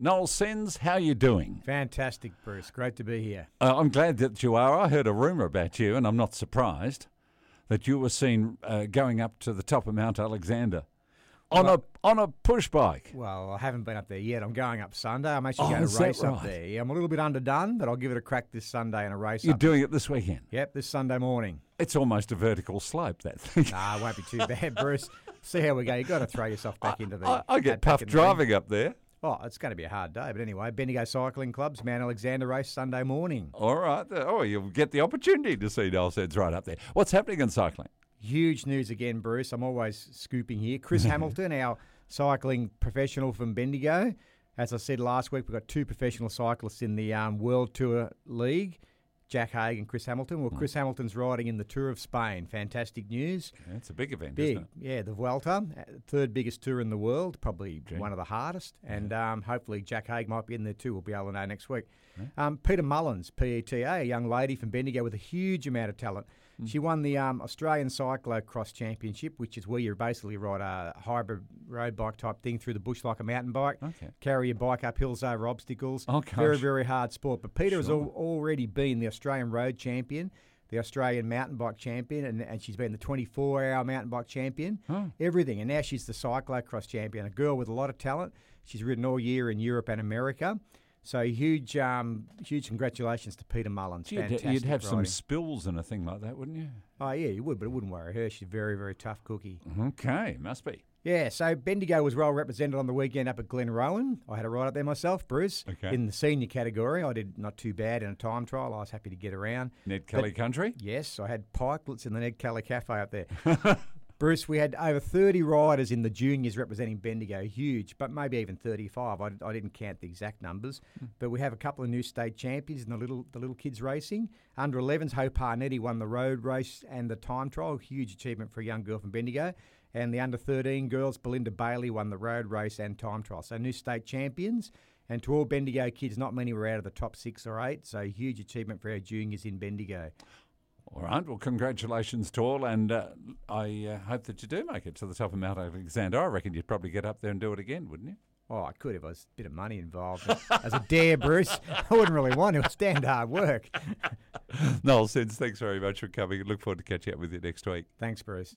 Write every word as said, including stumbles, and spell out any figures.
Noel Sens, how you doing? Fantastic, Bruce. Great to be here. Uh, I'm glad that you are. I heard a rumour about you, and I'm not surprised, that you were seen uh, going up to the top of Mount Alexander on Well- a on a push bike. Well, I haven't been up there yet. I'm going up Sunday. I'm actually Oh, going is to that race up right? there. Yeah, I'm a little bit underdone, but I'll give it a crack this Sunday in a race You're up. doing it this weekend. Yep, this Sunday morning. It's almost a vertical slope, that thing. Nah, it won't be too bad, Bruce. See how we go. You've got to throw yourself back into the... I, I get back- back puffed in the ring. driving up there. Oh, it's going to be a hard day. But anyway, Bendigo Cycling Club's Mount Alexander race Sunday morning. All right. Oh, you'll get the opportunity to see Noel Sens right up there. What's happening in cycling? Huge news again, Bruce. I'm always scooping here. Chris Hamilton, our cycling professional from Bendigo. As I said last week, we've got two professional cyclists in the um, World Tour League, Jack Haig and Chris Hamilton. Well, Chris Hamilton's riding in the Tour of Spain. Fantastic news. Yeah, it's a big event, Big, isn't it? yeah, the Vuelta, uh, third biggest tour in the world, probably Gee. one of the hardest. And um, hopefully Jack Haig might be in there too. We'll be able to know next week. Um, Peter Mullins, P E T A, a young lady from Bendigo with a huge amount of talent. She won the um, Australian Cyclocross Championship, which is where you basically ride a hybrid road bike type thing through the bush like a mountain bike. Okay. Carry your bike up hills over obstacles. Oh, gosh. Very, very hard sport. But Peter has Sure. al- already been the Australian road champion, the Australian mountain bike champion, and, and she's been the twenty-four hour mountain bike champion. Oh. Everything. And now she's the cyclocross champion, a girl with a lot of talent. She's ridden all year in Europe and America. So huge um, huge congratulations to Peter Mullins. You'd, Fantastic you'd have some riding. spills and a thing like that, wouldn't you? Oh, yeah, you would, but it wouldn't worry her. She's a very, very tough cookie. Okay, must be. Yeah, so Bendigo was well represented on the weekend up at Glenrowan. I had a ride up there myself, Bruce. Okay. In the senior category, I did not too bad in a time trial. I was happy to get around. Ned Kelly Country? Yes, I had pikelets in the Ned Kelly Cafe up there. Bruce, we had over thirty riders in the juniors representing Bendigo, huge, but maybe even thirty-five. I, I didn't count the exact numbers, but we have a couple of new state champions in the little the little kids racing. Under elevens, Hope Parnetti won the road race and the time trial, huge achievement for a young girl from Bendigo. And the under thirteen girls, Belinda Bailey won the road race and time trial. So new state champions. And to all Bendigo kids, not many were out of the top six or eight, so huge achievement for our juniors in Bendigo. All right, well, congratulations to all, and uh, I uh, hope that you do make it to the top of Mount Alexander. I reckon you'd probably get up there and do it again, wouldn't you? Oh, I could if there was a bit of money involved. As a dare, Bruce, I wouldn't really want to. It's stand hard work. Noel Sens, thanks very much for coming. Look forward to catching up with you next week. Thanks, Bruce.